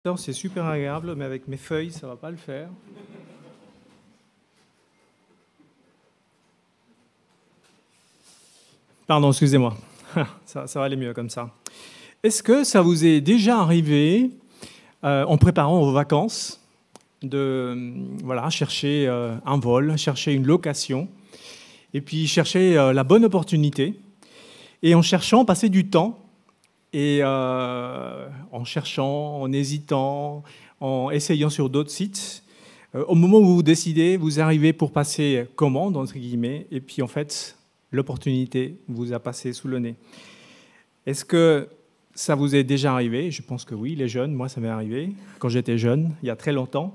C'est super agréable, mais avec mes feuilles, ça ne va pas le faire. Pardon, excusez-moi. Ça va aller mieux comme ça. Est-ce que ça vous est déjà arrivé, en préparant vos vacances, de chercher un vol, chercher une location, et puis chercher la bonne opportunité, et en cherchant, passer du temps, et en cherchant, en hésitant, en essayant sur d'autres sites, au moment où vous décidez, vous arrivez pour passer commande, entre guillemets, et puis en fait, l'opportunité vous a passé sous le nez. Est-ce que ça vous est déjà arrivé? Je pense que oui, les jeunes, moi ça m'est arrivé, quand j'étais jeune, il y a très longtemps,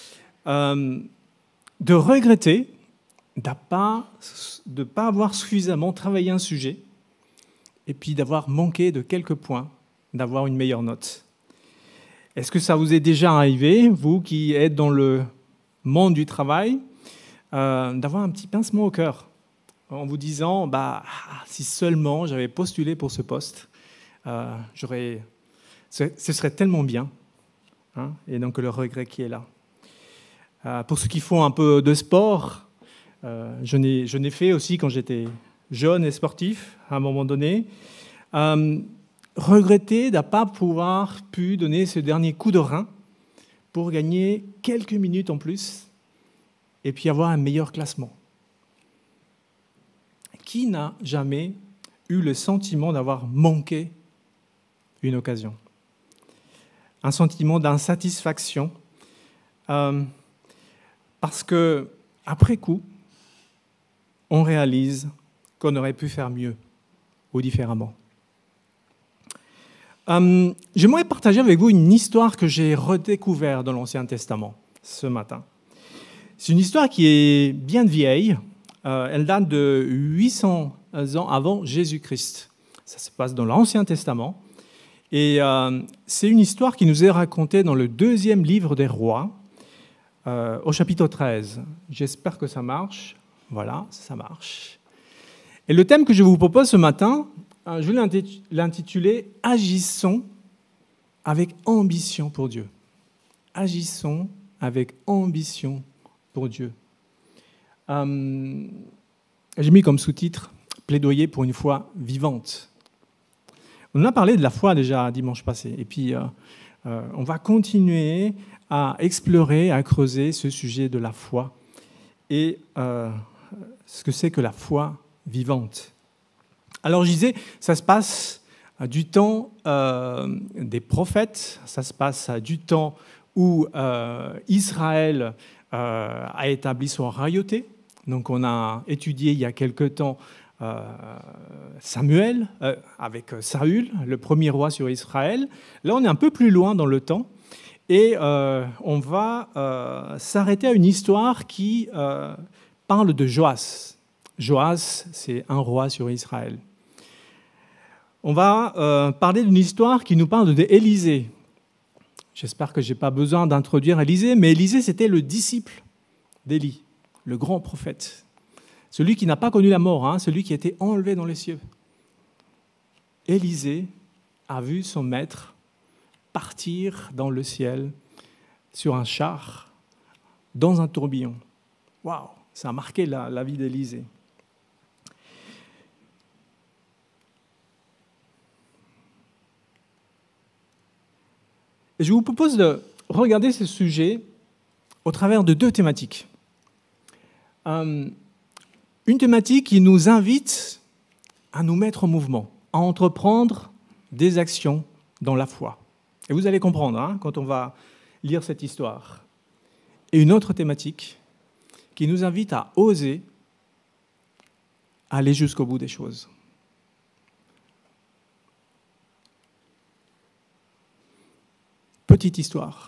de regretter de ne pas avoir suffisamment travaillé un sujet, et puis d'avoir manqué de quelques points, d'avoir une meilleure note. Est-ce que ça vous est déjà arrivé, vous qui êtes dans le monde du travail, d'avoir un petit pincement au cœur en vous disant si seulement j'avais postulé pour ce poste, ce serait tellement bien, hein, et donc le regret qui est là. Pour ceux qui font un peu de sport, je n'ai fait aussi quand j'étais jeune et sportif, à un moment donné, regretter de ne pas pouvoir pu donner ce dernier coup de rein pour gagner quelques minutes en plus et puis avoir un meilleur classement. Qui n'a jamais eu le sentiment d'avoir manqué une occasion? Un sentiment d'insatisfaction, parce que après coup, on réalise qu'on aurait pu faire mieux ou différemment. J'aimerais partager avec vous une histoire que j'ai redécouverte dans l'Ancien Testament ce matin. C'est une histoire qui est bien vieille. Elle date de 800 ans avant Jésus-Christ. Ça se passe dans l'Ancien Testament. Et c'est une histoire qui nous est racontée dans le 2e livre des Rois, au chapitre 13. J'espère que ça marche. Voilà, ça marche. Et le thème que je vous propose ce matin, je vais l'intituler « Agissons avec ambition pour Dieu ». Agissons avec ambition pour Dieu. J'ai mis comme sous-titre « Plaidoyer pour une foi vivante ». On a parlé de la foi déjà dimanche passé. Et puis, on va continuer à explorer, à creuser ce sujet de la foi et ce que c'est que la foi vivante. Alors je disais, ça se passe du temps des prophètes, ça se passe du temps où Israël a établi son royauté. Donc on a étudié il y a quelque temps Samuel avec Saül, le premier roi sur Israël. Là on est un peu plus loin dans le temps et on va s'arrêter à une histoire qui parle de Joas. Joas, c'est un roi sur Israël. On va parler d'une histoire qui nous parle d'Élisée. J'espère que je n'ai pas besoin d'introduire Élisée, mais Élisée, c'était le disciple d'Élie, le grand prophète. Celui qui n'a pas connu la mort, hein, celui qui a été enlevé dans les cieux. Élisée a vu son maître partir dans le ciel sur un char, dans un tourbillon. Waouh, ça a marqué la vie d'Élisée. Et je vous propose de regarder ce sujet au travers de 2 thématiques. Une thématique qui nous invite à nous mettre en mouvement, à entreprendre des actions dans la foi. Et vous allez comprendre hein, quand on va lire cette histoire. Et une autre thématique qui nous invite à oser aller jusqu'au bout des choses. Petite histoire.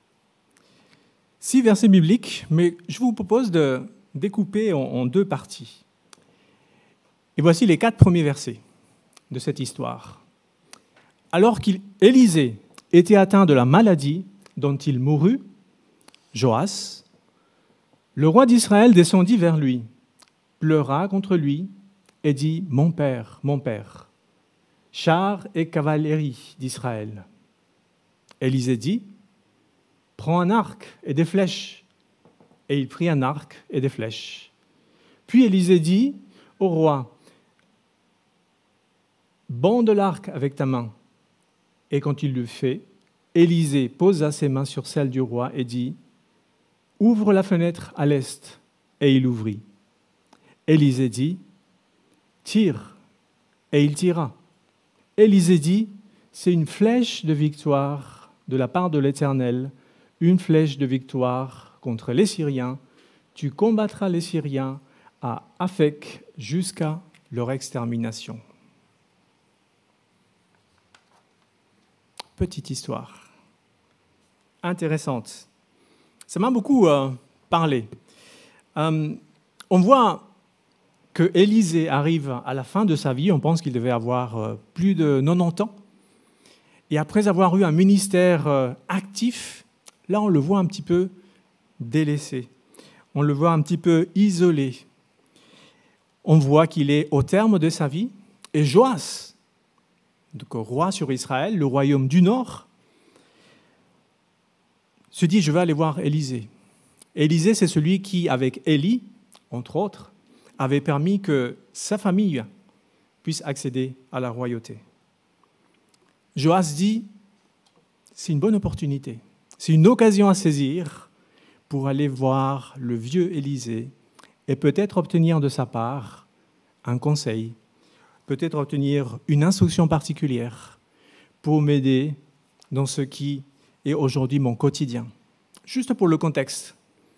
6 versets bibliques, mais je vous propose de découper en 2 parties. Et voici les 4 premiers versets de cette histoire. Alors qu'Élisée était atteint de la maladie dont il mourut, Joas, le roi d'Israël descendit vers lui, pleura contre lui et dit « Mon père, chars et cavalerie d'Israël ». Élisée dit prends un arc et des flèches. Et il prit un arc et des flèches. Puis Élisée dit au roi, bande l'arc avec ta main. Et quand il le fait, Élisée posa ses mains sur celles du roi et dit, ouvre la fenêtre à l'est. Et il ouvrit. Élisée dit, tire. Et il tira. Élisée dit, c'est une flèche de victoire de la part de l'Éternel, une flèche de victoire contre les Syriens. Tu combattras les Syriens à Aphek jusqu'à leur extermination. Petite histoire intéressante. Ça m'a beaucoup parlé. On voit que Élisée arrive à la fin de sa vie, on pense qu'il devait avoir plus de 90 ans, et après avoir eu un ministère actif, là on le voit un petit peu délaissé, on le voit un petit peu isolé. On voit qu'il est au terme de sa vie, et Joas, donc roi sur Israël, le royaume du Nord, se dit, je vais aller voir Élisée. Élisée, c'est celui qui, avec Élie, entre autres, avait permis que sa famille puisse accéder à la royauté. Joas dit, c'est une bonne opportunité, c'est une occasion à saisir pour aller voir le vieux Élisée et peut-être obtenir de sa part un conseil, peut-être obtenir une instruction particulière pour m'aider dans ce qui est aujourd'hui mon quotidien. Juste pour le contexte,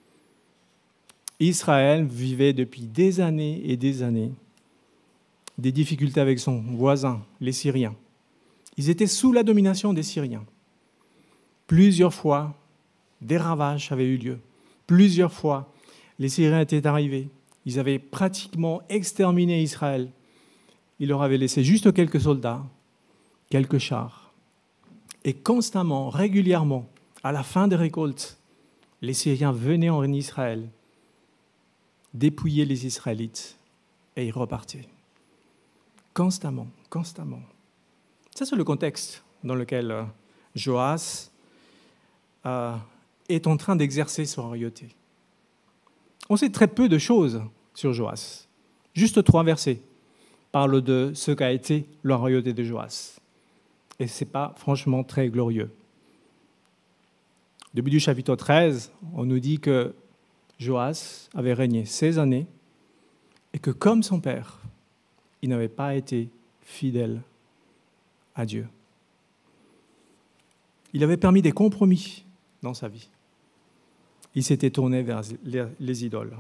Israël vivait depuis des années et des années des difficultés avec son voisin, les Syriens. Ils étaient sous la domination des Syriens. Plusieurs fois, des ravages avaient eu lieu. Plusieurs fois, les Syriens étaient arrivés. Ils avaient pratiquement exterminé Israël. Ils leur avaient laissé juste quelques soldats, quelques chars. Et constamment, régulièrement, à la fin des récoltes, les Syriens venaient en Israël, dépouillaient les Israélites et ils repartaient. Constamment, constamment. Ça, c'est le contexte dans lequel Joas est en train d'exercer son royauté. On sait très peu de choses sur Joas. Juste 3 versets parlent de ce qu'a été la royauté de Joas. Et ce n'est pas franchement très glorieux. Au début du chapitre 13, on nous dit que Joas avait régné 16 années et que comme son père, il n'avait pas été fidèle à Dieu. Il avait permis des compromis dans sa vie. Il s'était tourné vers les idoles.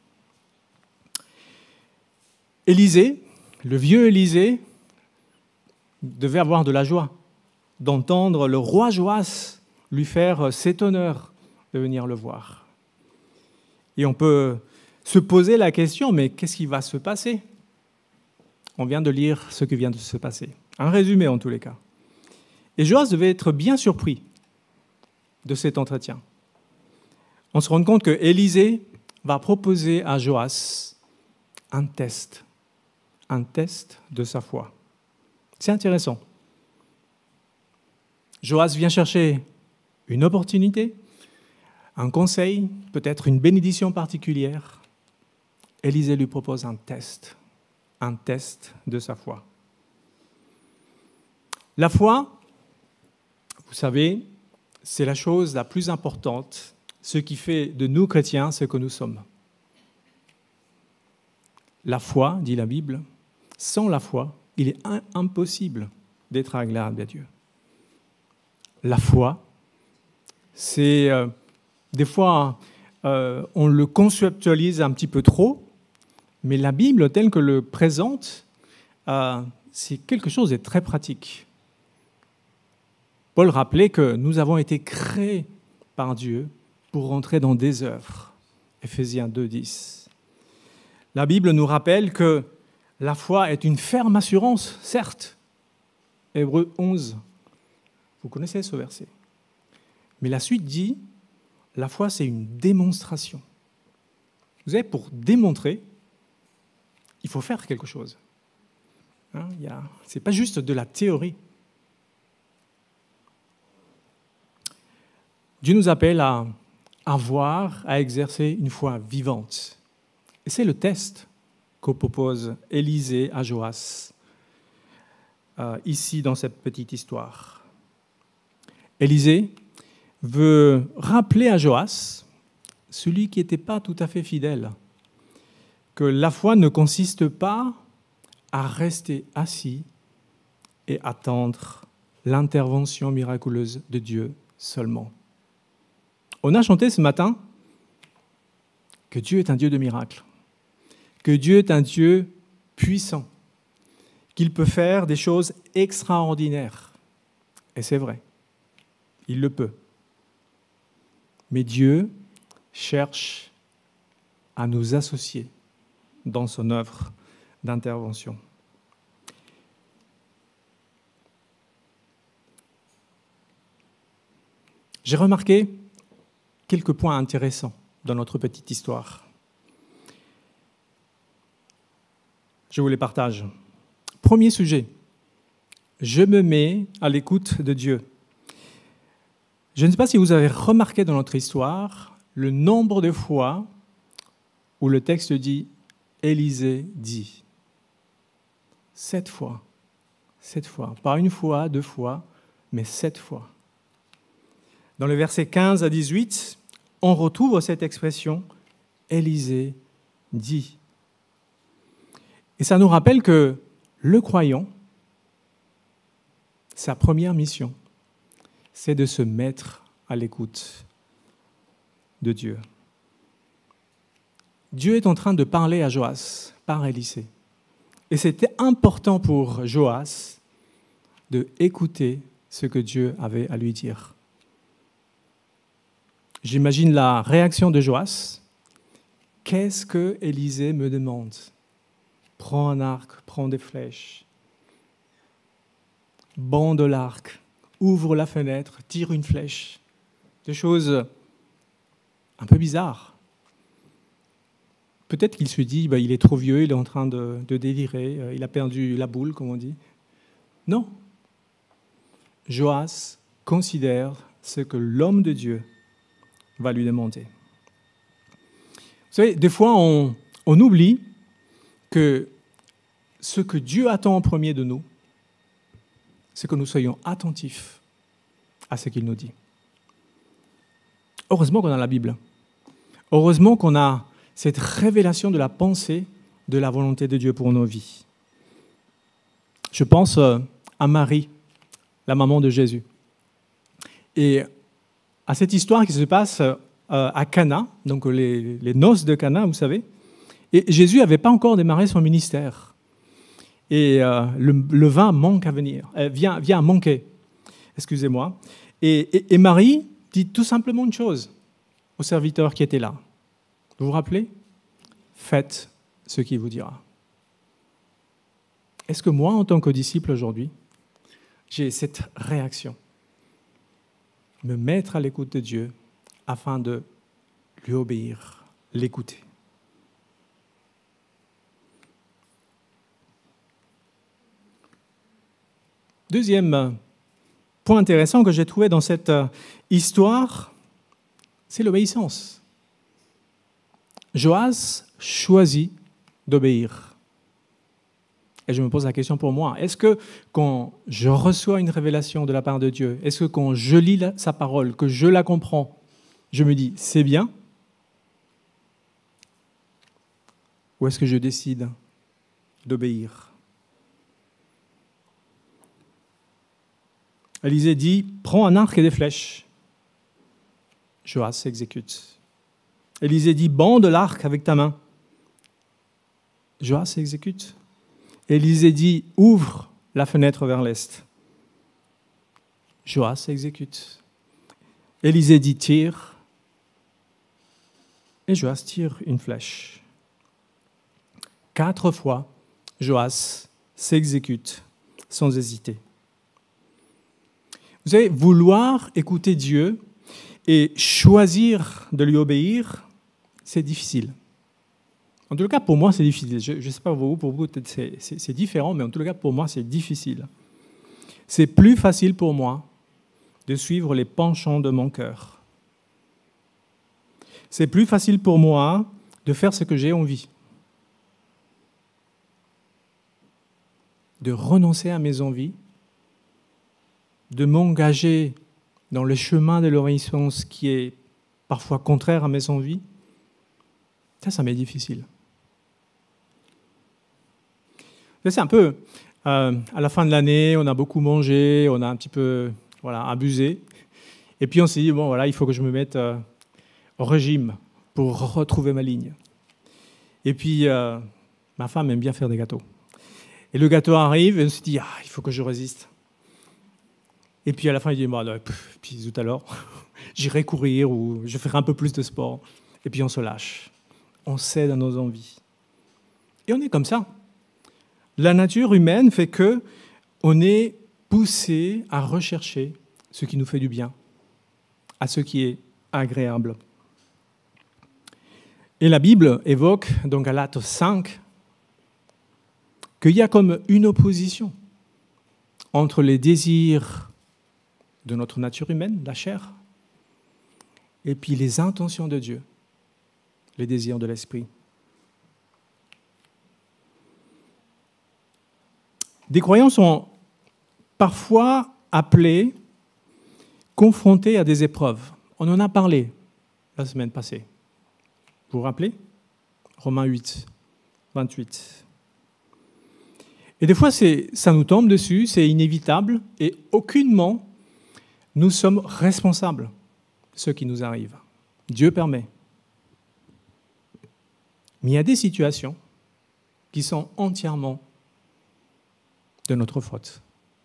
Élisée, le vieux Élisée, devait avoir de la joie d'entendre le roi Joas lui faire cet honneur de venir le voir. Et on peut se poser la question, mais qu'est-ce qui va se passer ? On vient de lire ce qui vient de se passer. Un résumé en tous les cas. Et Joas devait être bien surpris de cet entretien. On se rend compte que Élisée va proposer à Joas un test de sa foi. C'est intéressant. Joas vient chercher une opportunité, un conseil, peut-être une bénédiction particulière. Élisée lui propose un test de sa foi. La foi, vous savez, c'est la chose la plus importante, ce qui fait de nous chrétiens ce que nous sommes. La foi, dit la Bible, sans la foi, il est impossible d'être agréable à Dieu. La foi, c'est des fois, on le conceptualise un petit peu trop, mais la Bible, telle que le présente, c'est quelque chose de très pratique. Paul rappelait que nous avons été créés par Dieu pour rentrer dans des œuvres. Éphésiens 2,10. La Bible nous rappelle que la foi est une ferme assurance, certes. Hébreux 11. Vous connaissez ce verset. Mais la suite dit, la foi, c'est une démonstration. Vous savez, pour démontrer, il faut faire quelque chose. Ce n'est pas juste de la théorie. Dieu nous appelle à avoir, à exercer une foi vivante. Et c'est le test que propose Élisée à Joas, ici dans cette petite histoire. Élisée veut rappeler à Joas, celui qui n'était pas tout à fait fidèle, que la foi ne consiste pas à rester assis et attendre l'intervention miraculeuse de Dieu seulement. On a chanté ce matin que Dieu est un Dieu de miracles, que Dieu est un Dieu puissant, qu'il peut faire des choses extraordinaires. Et c'est vrai, il le peut. Mais Dieu cherche à nous associer dans son œuvre d'intervention. J'ai remarqué quelques points intéressants dans notre petite histoire. Je vous les partage. Premier sujet, je me mets à l'écoute de Dieu. Je ne sais pas si vous avez remarqué dans notre histoire le nombre de fois où le texte dit « Élisée dit ». 7 fois. 7 fois. Pas une fois, 2 fois, mais 7 fois. Dans le verset 15 à 18, on retrouve cette expression « Élisée dit ». Et ça nous rappelle que le croyant, sa première mission, c'est de se mettre à l'écoute de Dieu. Dieu est en train de parler à Joas par Élisée. Et c'était important pour Joas de écouter ce que Dieu avait à lui dire. J'imagine la réaction de Joas. Qu'est-ce que Élisée me demande ? Prends un arc, prends des flèches. Bande l'arc, ouvre la fenêtre, tire une flèche. Des choses un peu bizarres. Peut-être qu'il se dit, il est trop vieux, il est en train de délirer, il a perdu la boule, comme on dit. Non. Joas considère ce que l'homme de Dieu va lui demander. Vous savez, des fois, on oublie que ce que Dieu attend en premier de nous, c'est que nous soyons attentifs à ce qu'il nous dit. Heureusement qu'on a la Bible. Heureusement qu'on a cette révélation de la pensée de la volonté de Dieu pour nos vies. Je pense à Marie, la maman de Jésus. Et à cette histoire qui se passe à Cana, donc les noces de Cana, vous savez. Et Jésus n'avait pas encore démarré son ministère. Et le vin manque à venir, vient à manquer. Excusez-moi. Et Marie dit tout simplement une chose aux serviteurs qui étaient là. Vous vous rappelez ? Faites ce qu'il vous dira. Est-ce que moi, en tant que disciple aujourd'hui, j'ai cette réaction ? Me mettre à l'écoute de Dieu afin de lui obéir, l'écouter. Deuxième point intéressant que j'ai trouvé dans cette histoire, c'est l'obéissance. Joas choisit d'obéir. Et je me pose la question pour moi, est-ce que quand je reçois une révélation de la part de Dieu, est-ce que quand je lis sa parole, que je la comprends, je me dis, c'est bien? Ou est-ce que je décide d'obéir? Élisée dit, prends un arc et des flèches. Joas s'exécute. Élisée dit, bande l'arc avec ta main. Joas s'exécute. Élisée dit, ouvre la fenêtre vers l'est. Joas s'exécute. Élisée dit, tire. Et Joas tire une flèche. 4 fois, Joas s'exécute sans hésiter. Vous savez, vouloir écouter Dieu et choisir de lui obéir, c'est difficile. En tout cas, pour moi, c'est difficile. Je ne sais pas pour vous, peut-être c'est différent, mais en tout cas, pour moi, c'est difficile. C'est plus facile pour moi de suivre les penchants de mon cœur c'est plus facile pour moi de faire ce que j'ai envie, de renoncer à mes envies, de m'engager dans le chemin de l'obéissance qui est parfois contraire à mes envies. Ça m'est difficile. C'est un peu, à la fin de l'année, on a beaucoup mangé, on a un petit peu abusé. Et puis on s'est dit, bon voilà, il faut que je me mette au régime pour retrouver ma ligne. Et puis, ma femme aime bien faire des gâteaux. Et le gâteau arrive, et on se dit, il faut que je résiste. Et puis à la fin, il dit, puis tout à l'heure, j'irai courir ou je ferai un peu plus de sport. Et puis on se lâche. On cède à nos envies. Et on est comme ça. La nature humaine fait que on est poussé à rechercher ce qui nous fait du bien, à ce qui est agréable. Et la Bible évoque, dans Galates 5, qu'il y a comme une opposition entre les désirs de notre nature humaine, la chair, et puis les intentions de Dieu, les désirs de l'esprit. Des croyants sont parfois appelés, confrontés à des épreuves. On en a parlé la semaine passée. Vous vous rappelez ? Romains 8, 28. Et des fois, ça nous tombe dessus, c'est inévitable, et aucunement nous sommes responsables de ce qui nous arrive. Dieu permet. Mais il y a des situations qui sont entièrement de notre faute.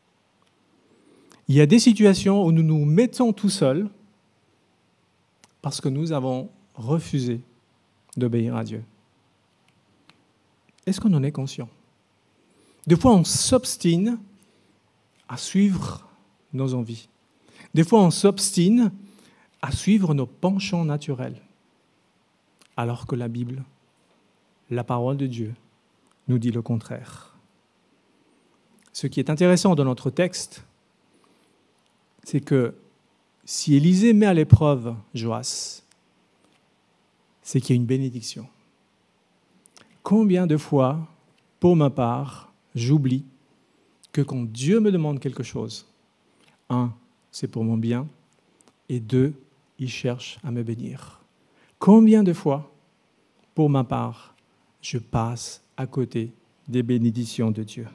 Il y a des situations où nous nous mettons tout seuls parce que nous avons refusé d'obéir à Dieu. Est-ce qu'on en est conscient ? Des fois, on s'obstine à suivre nos envies. Des fois, on s'obstine à suivre nos penchants naturels, alors que la Bible, la parole de Dieu, nous dit le contraire. Ce qui est intéressant dans notre texte, c'est que si Élisée met à l'épreuve Joas, c'est qu'il y a une bénédiction. Combien de fois, pour ma part, j'oublie que quand Dieu me demande quelque chose, 1, c'est pour mon bien, et 2, il cherche à me bénir. Combien de fois, pour ma part, je passe à côté des bénédictions de Dieu.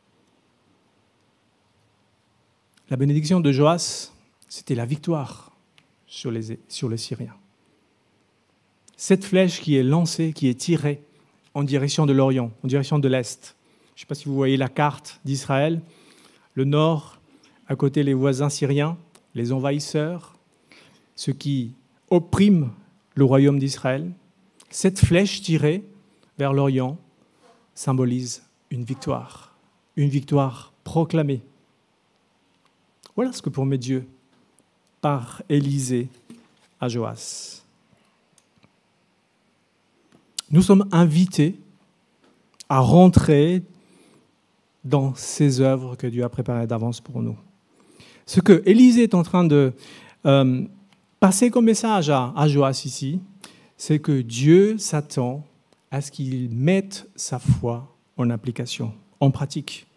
La bénédiction de Joas, c'était la victoire sur les Syriens. Cette flèche qui est lancée, qui est tirée en direction de l'Orient, en direction de l'Est. Je ne sais pas si vous voyez la carte d'Israël. Le nord, à côté les voisins syriens, les envahisseurs, ceux qui oppriment le royaume d'Israël. Cette flèche tirée vers l'Orient symbolise une victoire proclamée. Voilà ce que promet Dieu par Élisée à Joas. Nous sommes invités à rentrer dans ces œuvres que Dieu a préparées d'avance pour nous. Ce que Élisée est en train de passer comme message à Joas ici, c'est que Dieu s'attend à ce qu'il mette sa foi en application, en pratique.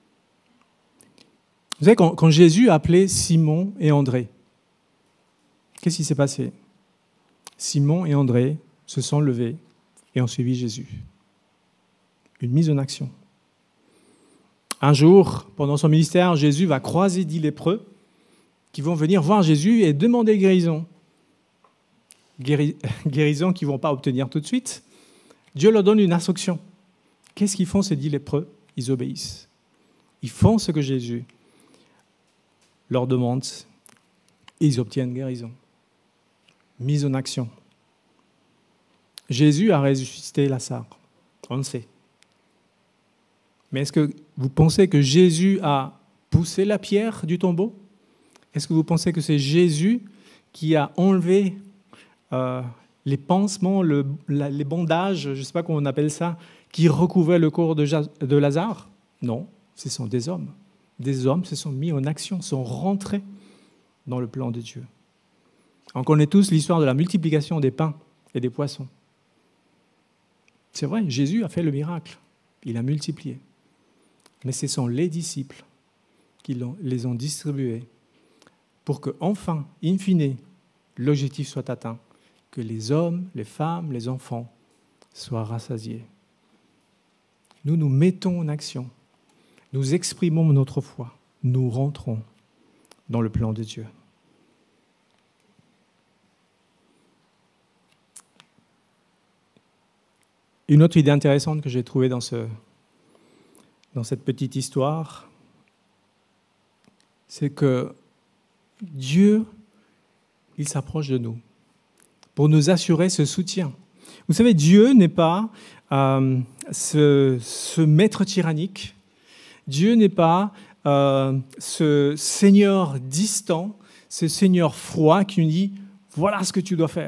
Vous savez, quand Jésus a appelé Simon et André, qu'est-ce qui s'est passé ? Simon et André se sont levés et ont suivi Jésus. Une mise en action. Un jour, pendant son ministère, Jésus va croiser 10 lépreux qui vont venir voir Jésus et demander guérison. Guérison qu'ils ne vont pas obtenir tout de suite. Dieu leur donne une instruction. Qu'est-ce qu'ils font ces 10 lépreux ? Ils obéissent. Ils font ce que Jésus leur demande et ils obtiennent guérison. Mise en action. Jésus a ressuscité Lazare, on le sait. Mais est-ce que vous pensez que Jésus a poussé la pierre du tombeau ? Est-ce que vous pensez que c'est Jésus qui a enlevé les pansements, les bandages, je ne sais pas comment on appelle ça, qui recouvraient le corps de Lazare ? Non, ce sont des hommes. Des hommes se sont mis en action, sont rentrés dans le plan de Dieu. On connaît tous l'histoire de la multiplication des pains et des poissons. C'est vrai, Jésus a fait le miracle. Il a multiplié. Mais ce sont les disciples qui les ont distribués pour que, enfin, in fine, l'objectif soit atteint, que les hommes, les femmes, les enfants soient rassasiés. Nous nous mettons en action, nous exprimons notre foi, nous rentrons dans le plan de Dieu. Une autre idée intéressante que j'ai trouvée dans cette petite histoire, c'est que Dieu, il s'approche de nous pour nous assurer ce soutien. Vous savez, Dieu n'est pas ce maître tyrannique. Dieu n'est pas ce Seigneur distant, ce Seigneur froid qui nous dit « voilà ce que tu dois faire ».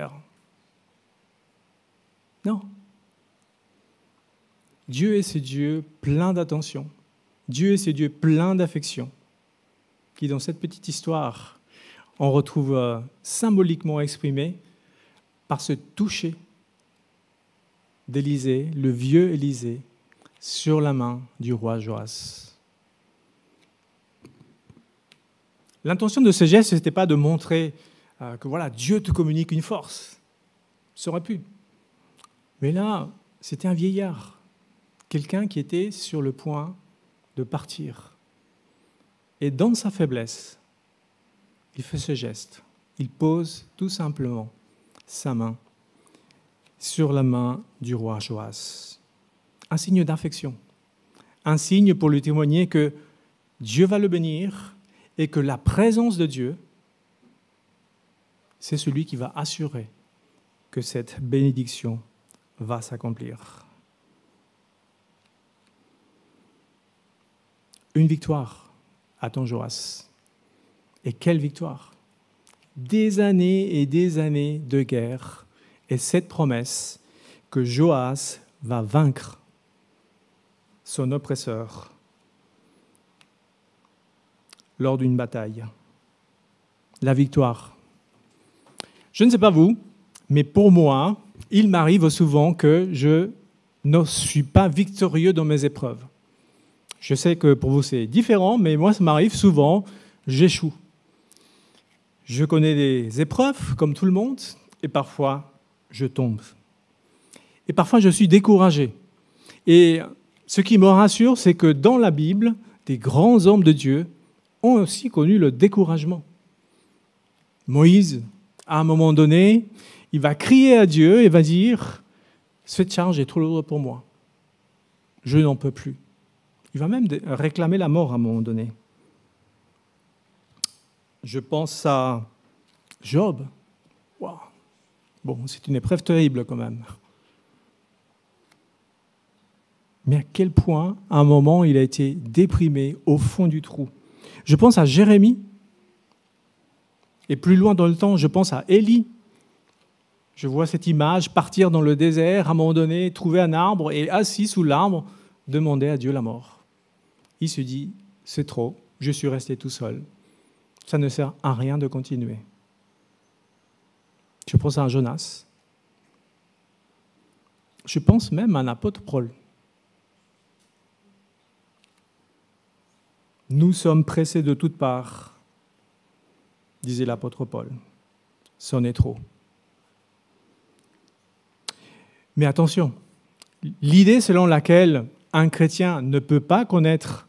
Non. Dieu est ce Dieu plein d'attention. Dieu est ce Dieu plein d'affection qui, dans cette petite histoire, on retrouve symboliquement exprimé par ce toucher d'Élisée, le vieux Élisée, sur la main du roi Joas. L'intention de ce geste, ce n'était pas de montrer que voilà, Dieu te communique une force. Ça aurait pu. Mais là, c'était un vieillard, quelqu'un qui était sur le point de partir. Et dans sa faiblesse, il fait ce geste. Il pose tout simplement sa main sur la main du roi Joas. Un signe d'affection, un signe pour lui témoigner que Dieu va le bénir et que la présence de Dieu, c'est celui qui va assurer que cette bénédiction va s'accomplir. Une victoire attend Joas. Et quelle victoire! Des années et des années de guerre et cette promesse que Joas va vaincre son oppresseur lors d'une bataille. La victoire. Je ne sais pas vous, mais pour moi, il m'arrive souvent que je ne suis pas victorieux dans mes épreuves. Je sais que pour vous c'est différent, mais moi ça m'arrive souvent, j'échoue. Je connais des épreuves comme tout le monde et parfois je tombe. Et parfois je suis découragé. Et ce qui me rassure, c'est que dans la Bible, des grands hommes de Dieu ont aussi connu le découragement. Moïse, à un moment donné, il va crier à Dieu et va dire « Cette charge est trop lourde pour moi. Je n'en peux plus. » Il va même réclamer la mort à un moment donné. Je pense à Job. Wow. Bon, c'est une épreuve terrible quand même. Mais à quel point, à un moment, il a été déprimé au fond du trou. Je pense à Jérémie. Et plus loin dans le temps, je pense à Élie. Je vois cette image partir dans le désert, à un moment donné, trouver un arbre et assis sous l'arbre, demander à Dieu la mort. Il se dit, c'est trop, je suis resté tout seul. Ça ne sert à rien de continuer. Je pense à un Jonas. Je pense même à un apôtre Paul. Nous sommes pressés de toutes parts, disait l'apôtre Paul. C'en est trop. Mais attention, l'idée selon laquelle un chrétien ne peut pas connaître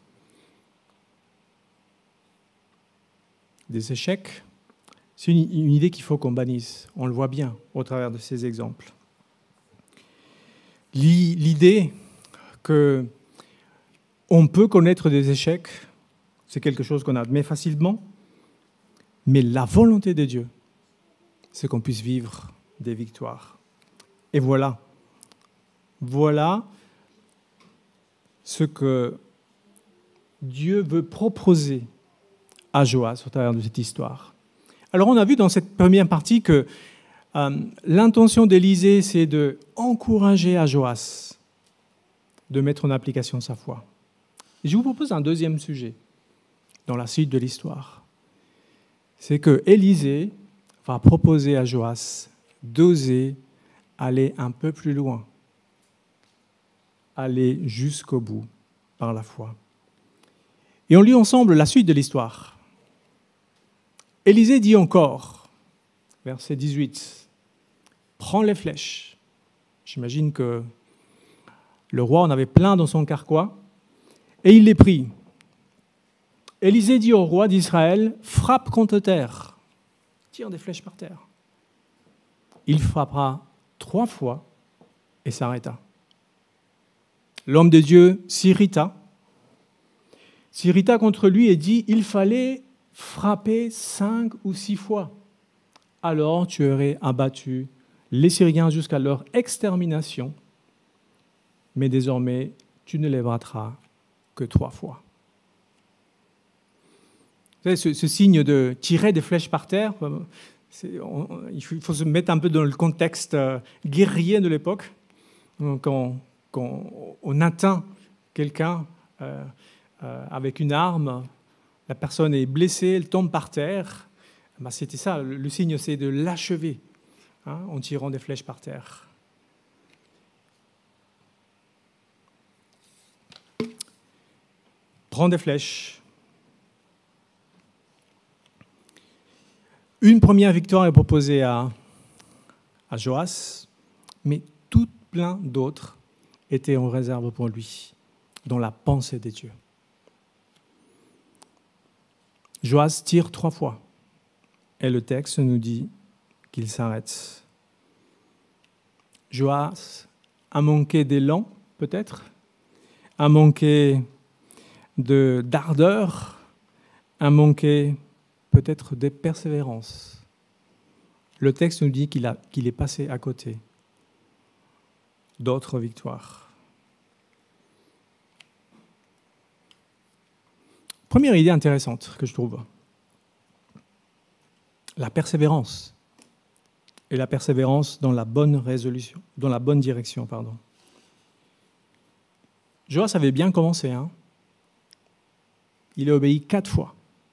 des échecs, c'est une idée qu'il faut qu'on bannisse. On le voit bien au travers de ces exemples. L'idée qu'on peut connaître des échecs, c'est quelque chose qu'on admet facilement, mais la volonté de Dieu, c'est qu'on puisse vivre des victoires. Et voilà ce que Dieu veut proposer à Joas au travers de cette histoire. Alors on a vu dans cette première partie que l'intention d'Élisée, c'est d'encourager à Joas de mettre en application sa foi. Et je vous propose un deuxième sujet dans la suite de l'histoire. C'est que Élisée va proposer à Joas d'oser aller un peu plus loin, aller jusqu'au bout par la foi. Et on lit ensemble la suite de l'histoire. Élisée dit encore, verset 18, « Prends les flèches. » J'imagine que le roi en avait plein dans son carquois, et il les prit. Élisée dit au roi d'Israël, « Frappe contre terre. » Tire des flèches par terre. Il frappera 3 fois et s'arrêta. L'homme de Dieu s'irrita contre lui et dit, il fallait frapper 5 ou 6 fois. Alors tu aurais abattu les Syriens jusqu'à leur extermination, mais désormais tu ne les battras que 3 fois. Vous savez, ce signe de tirer des flèches par terre, il faut se mettre un peu dans le contexte guerrier de l'époque. Quand on atteint quelqu'un avec une arme, la personne est blessée, elle tombe par terre. Ben c'était ça, le signe, c'est de l'achever en tirant des flèches par terre. Prends des flèches. Une première victoire est proposée à Joas, mais tout plein d'autres étaient en réserve pour lui, dans la pensée des dieux. Joas tire 3 fois, et le texte nous dit qu'il s'arrête. Joas a manqué d'élan, peut-être, a manqué d'ardeur, a manqué peut-être de persévérance. Le texte nous dit qu'il est passé à côté d'autres victoires. Première idée intéressante que je trouve, la persévérance. Et la persévérance dans la bonne résolution, dans la bonne direction, pardon. Joas avait bien commencé, hein. Il a obéi 4 fois.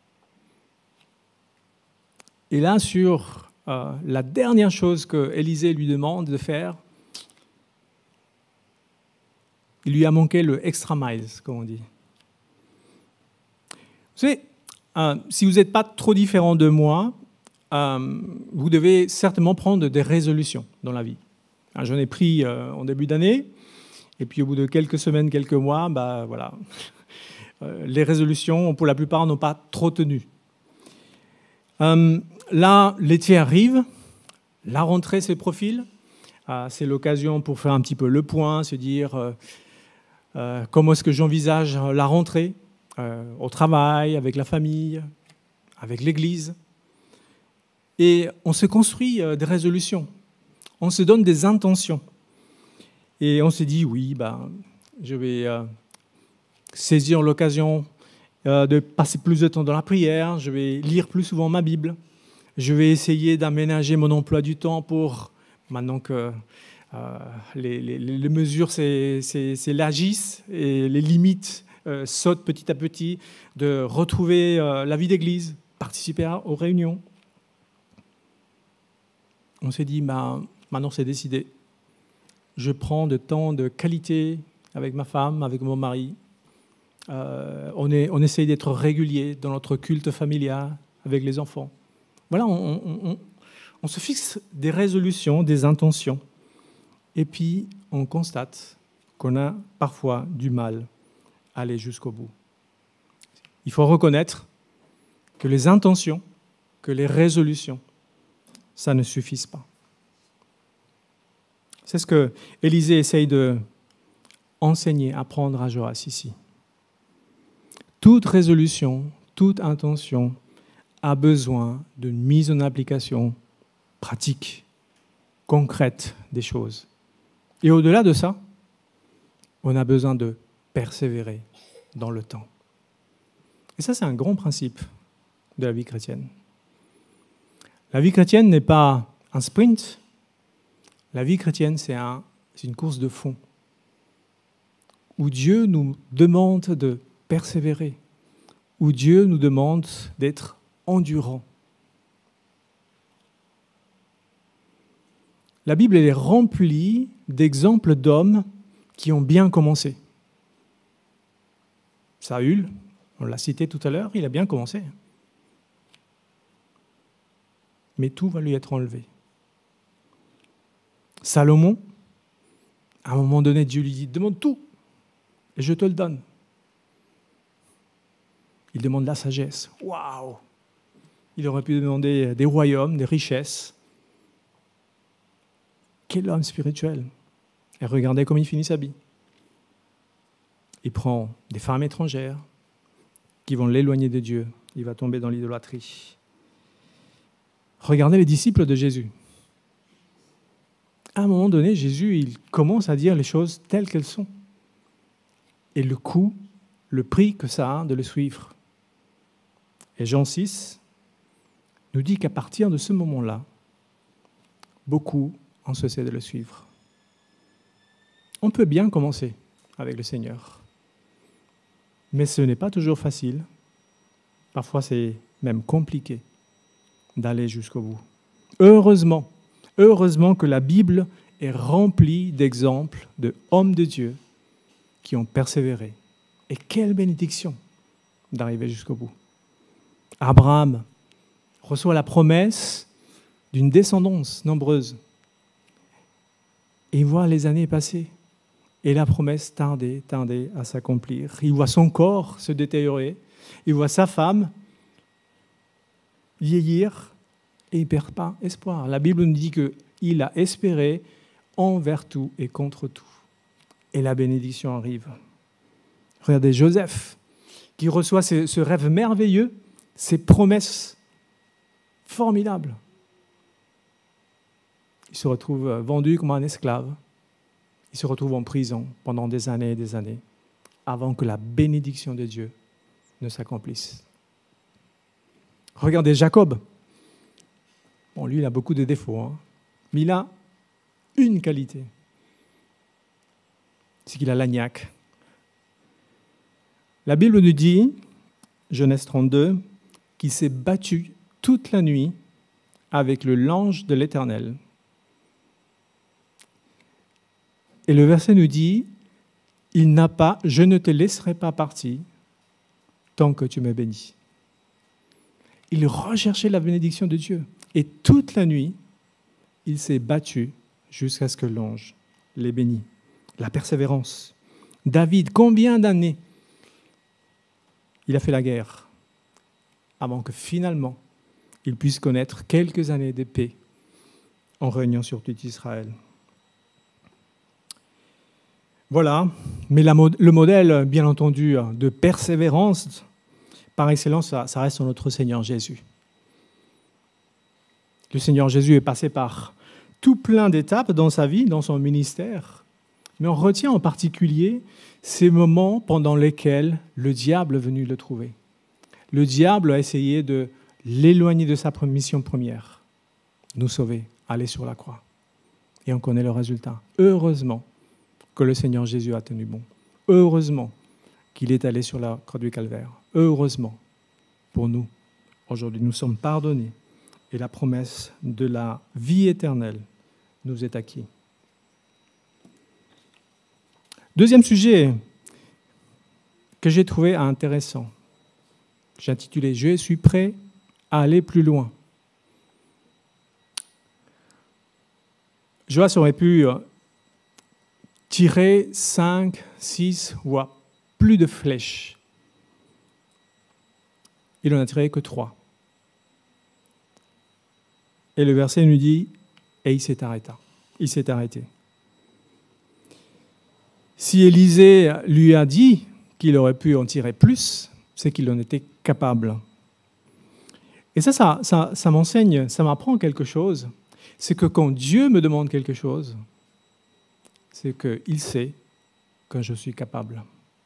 Et là, sur la dernière chose que Élisée lui demande de faire, il lui a manqué le extra miles, comme on dit. Vous savez, si vous n'êtes pas trop différent de moi, vous devez certainement prendre des résolutions dans la vie. J'en ai pris en début d'année, et puis au bout de quelques semaines, quelques mois, voilà. Les résolutions, pour la plupart, n'ont pas trop tenu. Là, l'été arrive, la rentrée se profile. C'est l'occasion pour faire un petit peu le point, se dire comment est-ce que j'envisage la rentrée au travail, avec la famille, avec l'Église. Et on se construit des résolutions, on se donne des intentions. Et on se dit, oui, je vais saisir l'occasion de passer plus de temps dans la prière, je vais lire plus souvent ma Bible, je vais essayer d'aménager mon emploi du temps pour, maintenant que les mesures s'élargissent et les limites sautent petit à petit, de retrouver la vie d'église, participer aux réunions. On s'est dit, maintenant c'est décidé. Je prends de temps de qualité avec ma femme, avec mon mari. On essaye d'être régulier dans notre culte familial avec les enfants. Voilà, on se fixe des résolutions, des intentions. Et puis, on constate qu'on a parfois du mal à aller jusqu'au bout. Il faut reconnaître que les intentions, que les résolutions, ça ne suffit pas. C'est ce que Élisée essaye d'enseigner, apprendre à Joas ici. Toute résolution, toute intention a besoin d'une mise en application pratique, concrète des choses. Et au-delà de ça, on a besoin de persévérer dans le temps. Et ça, c'est un grand principe de la vie chrétienne. La vie chrétienne n'est pas un sprint. La vie chrétienne, c'est une course de fond où Dieu nous demande de persévérer, où Dieu nous demande d'être endurant. La Bible elle est remplie d'exemples d'hommes qui ont bien commencé. Saül, on l'a cité tout à l'heure, il a bien commencé. Mais tout va lui être enlevé. Salomon, à un moment donné, Dieu lui dit « Demande tout, et je te le donne. » Il demande la sagesse. Waouh! Il aurait pu demander des royaumes, des richesses. Quel homme spirituel! Et regardez comment il finit sa vie. Il prend des femmes étrangères qui vont l'éloigner de Dieu. Il va tomber dans l'idolâtrie. Regardez les disciples de Jésus. À un moment donné, Jésus, il commence à dire les choses telles qu'elles sont. Et le coût, le prix que ça a de le suivre. Et Jean 6 nous dit qu'à partir de ce moment-là, beaucoup ont cessé de le suivre. On peut bien commencer avec le Seigneur, mais ce n'est pas toujours facile. Parfois, c'est même compliqué d'aller jusqu'au bout. Heureusement que la Bible est remplie d'exemples de hommes de Dieu qui ont persévéré. Et quelle bénédiction d'arriver jusqu'au bout. Abraham reçoit la promesse d'une descendance nombreuse. Et il voit les années passer. Et la promesse tardait à s'accomplir. Il voit son corps se détériorer. Il voit sa femme vieillir. Et il ne perd pas espoir. La Bible nous dit qu'il a espéré envers tout et contre tout. Et la bénédiction arrive. Regardez Joseph, qui reçoit ce rêve merveilleux, ces promesses formidables. Il se retrouve vendu comme un esclave. Il se retrouve en prison pendant des années et des années, avant que la bénédiction de Dieu ne s'accomplisse. Regardez Jacob. Bon, lui, il a beaucoup de défauts, mais il a une qualité. C'est qu'il a l'agnac. La Bible nous dit, Genèse 32, qu'il s'est battu toute la nuit avec l'ange de l'Éternel. Et le verset nous dit, il n'a pas, je ne te laisserai pas partir tant que tu me bénis. Il recherchait la bénédiction de Dieu. Et toute la nuit, il s'est battu jusqu'à ce que l'ange l'ait béni. La persévérance. David, combien d'années il a fait la guerre avant que finalement il puisse connaître quelques années de paix en régnant sur tout Israël. Voilà, mais le modèle, bien entendu, de persévérance, par excellence, ça reste notre Seigneur Jésus. Le Seigneur Jésus est passé par tout plein d'étapes dans sa vie, dans son ministère, mais on retient en particulier ces moments pendant lesquels le diable est venu le trouver. Le diable a essayé de l'éloigner de sa mission première, nous sauver, aller sur la croix. Et on connaît le résultat. Heureusement que le Seigneur Jésus a tenu bon. Heureusement qu'il est allé sur la croix du Calvaire. Heureusement pour nous. Aujourd'hui, nous sommes pardonnés et la promesse de la vie éternelle nous est acquise. Deuxième sujet que j'ai trouvé intéressant. J'ai intitulé « Je suis prêt à aller plus loin ». Joas aurait pu tirer 5, 6 voire plus de flèches. Il n'en a tiré que 3. Et le verset nous dit « Et il s'est arrêté ». Il s'est arrêté. Si Élisée lui a dit qu'il aurait pu en tirer plus, c'est qu'il en était capable. Et ça m'enseigne, ça m'apprend quelque chose. C'est que quand Dieu me demande quelque chose, c'est qu'il sait que je suis capable.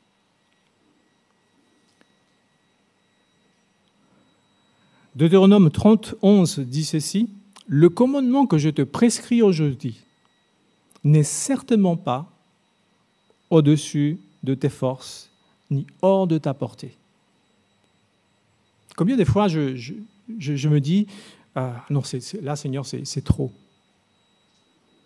Deutéronome 30, 11 dit ceci, « Le commandement que je te prescris aujourd'hui n'est certainement pas au-dessus de tes forces, ni hors de ta portée. » Combien de fois je me dis, non, là, Seigneur, c'est trop.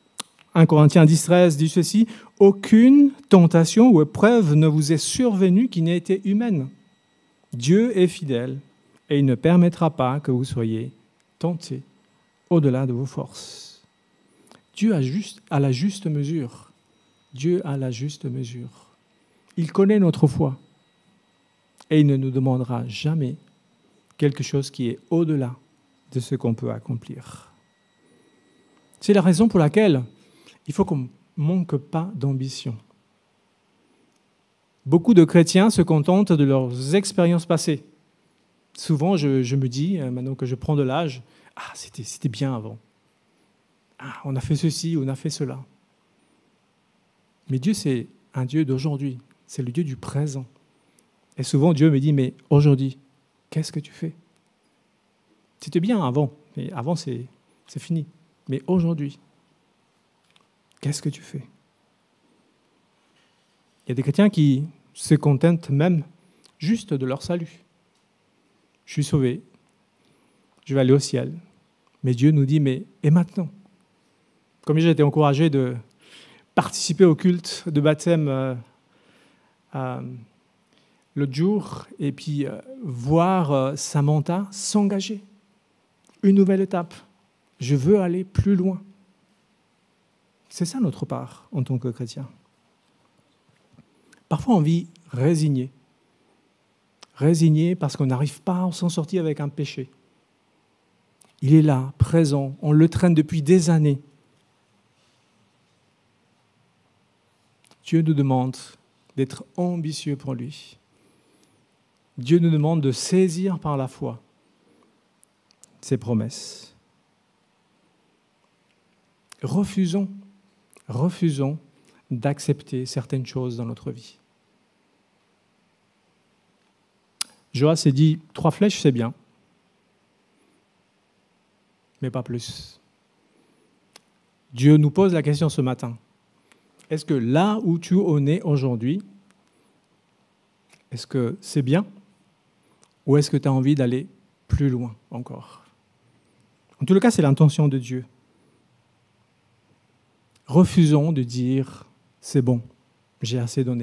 1 Corinthiens 10,13 dit ceci, « Aucune tentation ou épreuve ne vous est survenue qui n'ait été humaine. Dieu est fidèle et il ne permettra pas que vous soyez tentés au-delà de vos forces. » Dieu a la juste mesure. Dieu a la juste mesure. Il connaît notre foi et il ne nous demandera jamais quelque chose qui est au-delà de ce qu'on peut accomplir. C'est la raison pour laquelle il faut qu'on ne manque pas d'ambition. Beaucoup de chrétiens se contentent de leurs expériences passées. Souvent, je me dis, maintenant que je prends de l'âge, « Ah, c'était bien avant. Ah, on a fait ceci, on a fait cela. » Mais Dieu, c'est un Dieu d'aujourd'hui. C'est le Dieu du présent. Et souvent, Dieu me dit, « Mais aujourd'hui, qu'est-ce que tu fais? C'était bien avant, mais avant, c'est fini. Mais aujourd'hui, qu'est-ce que tu fais? » Il y a des chrétiens qui se contentent même juste de leur salut. Je suis sauvé, je vais aller au ciel. Mais Dieu nous dit, mais et maintenant? Comme j'ai été encouragé de participer au culte de baptême l'autre jour, et puis voir Samantha s'engager. Une nouvelle étape. Je veux aller plus loin. C'est ça notre part en tant que chrétien. Parfois on vit résigné. Résigné parce qu'on n'arrive pas à s'en sortir avec un péché. Il est là, présent, on le traîne depuis des années. Dieu nous demande d'être ambitieux pour lui. Dieu nous demande de saisir par la foi ses promesses. Refusons d'accepter certaines choses dans notre vie. Joas s'est dit, 3 flèches, c'est bien, mais pas plus. Dieu nous pose la question ce matin. Est-ce que là où tu en es aujourd'hui, est-ce que c'est bien ou est-ce que tu as envie d'aller plus loin encore? En tout cas, c'est l'intention de Dieu. Refusons de dire « c'est bon, j'ai assez donné ».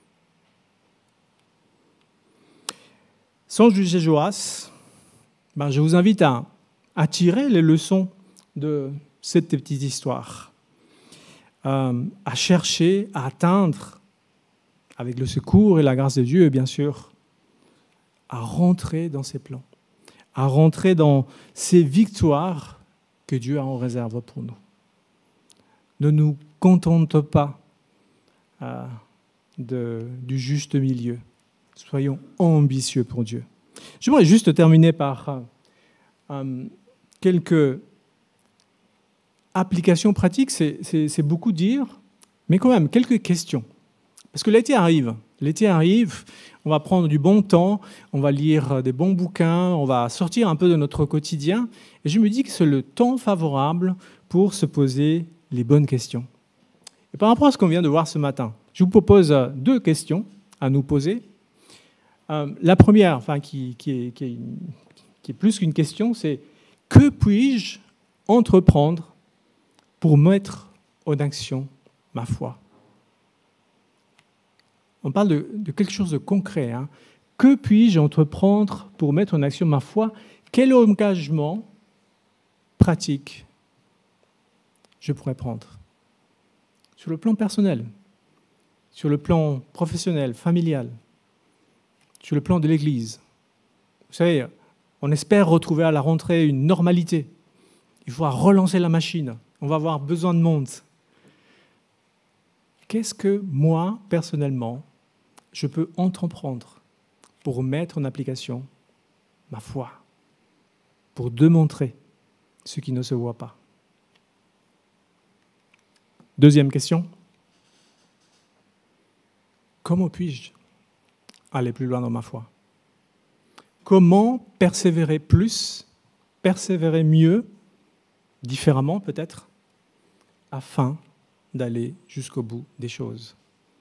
Sans juger Joas, je vous invite à tirer les leçons de cette petite histoire, à chercher, à atteindre, avec le secours et la grâce de Dieu, bien sûr, à rentrer dans ses plans, à rentrer dans ces victoires que Dieu a en réserve pour nous. Ne nous contente pas du juste milieu. Soyons ambitieux pour Dieu. J'aimerais juste terminer par quelques applications pratiques. C'est beaucoup dire, mais quand même, quelques questions. Parce que l'été arrive. L'été arrive, on va prendre du bon temps, on va lire des bons bouquins, on va sortir un peu de notre quotidien. Et je me dis que c'est le temps favorable pour se poser les bonnes questions. Et par rapport à ce qu'on vient de voir ce matin, je vous propose 2 questions à nous poser. La première, qui est plus qu'une question, c'est « Que puis-je entreprendre pour mettre en action ma foi ?» On parle de quelque chose de concret. Que puis-je entreprendre pour mettre en action ma foi? Quel engagement pratique je pourrais prendre? Sur le plan personnel, sur le plan professionnel, familial, sur le plan de l'Église. Vous savez, on espère retrouver à la rentrée une normalité. Il faudra relancer la machine. On va avoir besoin de monde. Qu'est-ce que moi, personnellement, je peux entreprendre pour mettre en application ma foi, pour démontrer ce qui ne se voit pas? Deuxième question. Comment puis-je aller plus loin dans ma foi? Comment persévérer plus, persévérer mieux, différemment peut-être, afin d'aller jusqu'au bout des choses?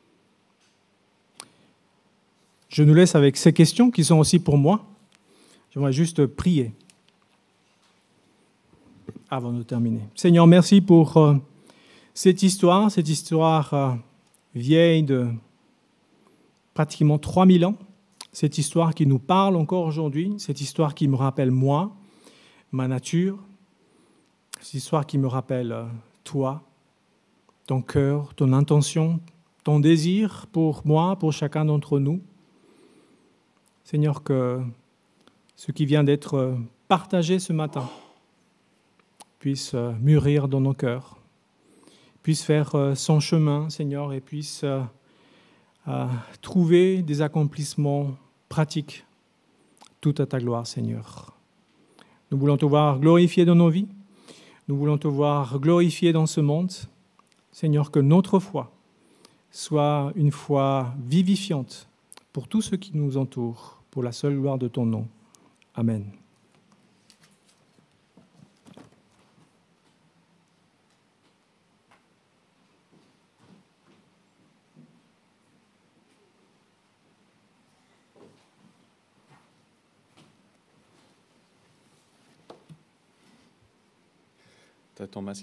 Je nous laisse avec ces questions qui sont aussi pour moi. J'aimerais juste prier avant de terminer. Seigneur, merci pour cette histoire vieille de pratiquement 3000 ans, cette histoire qui nous parle encore aujourd'hui, cette histoire qui me rappelle moi, ma nature, cette histoire qui me rappelle toi, ton cœur, ton intention, ton désir pour moi, pour chacun d'entre nous. Seigneur, que ce qui vient d'être partagé ce matin puisse mûrir dans nos cœurs, puisse faire son chemin, Seigneur, et puisse trouver des accomplissements pratiques, tout à ta gloire, Seigneur. Nous voulons te voir glorifié dans nos vies, nous voulons te voir glorifié dans ce monde. Seigneur, que notre foi soit une foi vivifiante pour tous ceux qui nous entourent, pour la seule gloire de ton nom. Amen. T'as ton masque.